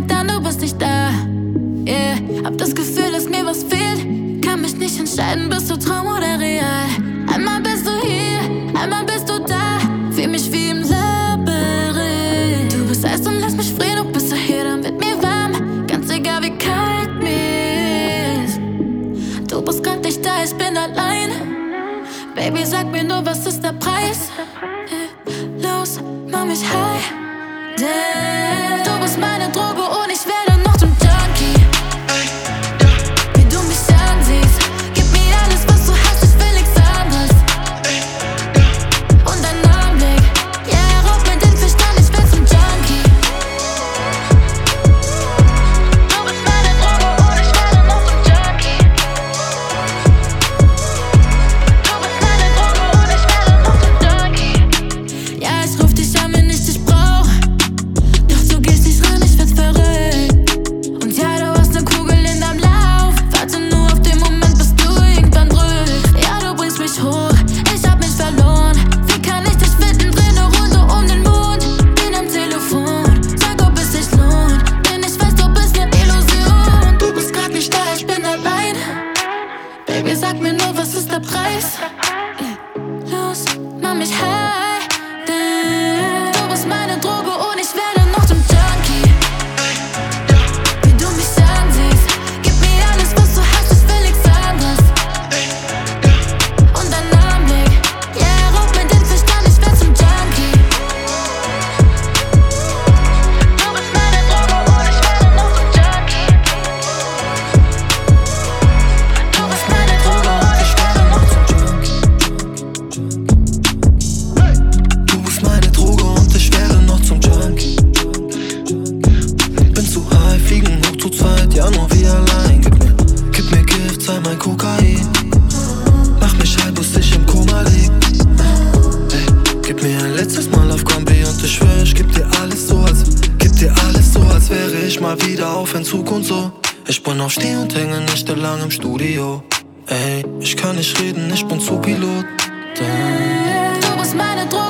getan, du bist nicht da. Yeah, hab das Gefühl, dass mir was fehlt. Kann mich nicht entscheiden, bist du Traum oder real. Einmal bist du hier, einmal bist du da. Fühl mich wie im Labyrinth. Du bist heiß und lass mich frieren, du bist so hier, dann wird mir warm. Ganz egal wie kalt mir ist. Du bist grad nicht da, ich bin allein. Baby, sag mir nur, was ist der Preis? Los, mach mich high. Denn du bist meine Droge und ich werde noch zum Junkie. Wie du mich ansiehst, gib mir alles, was du hast, ich will nichts anderes. Und dein Anblick, ja, raubt mir den Verstand, ich werd zum Junkie. Du bist meine Droge und ich werde noch zum Junkie. Du bist meine Droge und ich werde noch zum Junkie. Ja, ich ruf dich an, wenn ich dich brauch. Doch du gehst nicht ran, ich werd verrückt. Und ja, du hast ne Kugel in deinem Lauf. Warte nur auf den Moment, bis du irgendwann drückst. Ja, du bringst mich hoch, ich hab mich verloren. Wie kann ich dich finden, dreh ne Runde um den Mond. Bin am Telefon, sag, ob es sich lohnt. Denn ich weiß, du bist ne Illusion. Du bist grad nicht da, ich bin allein. Baby, sag mir nur, was ist der Preis? Los, mach mich high. Denn du bist meine Droge und ich werde noch zum Junkie. Wie du mich ansiehst, gib mir alles, was du hast, ich will nichts anderes. Und dein Anblick, ja, raubt mir den Verstand, ich werd zum Junkie. Du bist meine Droge und ich werde noch zum Junkie. Du bist meine Droge und ich werde noch zum Du bist meine Droge und ich werde noch zum Junkie. Bin zu high, fliegen hoch zu zweit, ja nur wir allein. Gib mir Gift, sei mein Kokain. Mach mich high, bis ich im Koma lieg. Ey, gib mir ein letztes Mal auf Kombi und ich schwör, ich geb dir alles so, als wäre ich mal wieder auf Entzug und so. Ich bin auf Steh und hänge nächtelang im Studio. Ey, ich kann nicht reden, ich bin zu Pilot. Du bist meine Droge.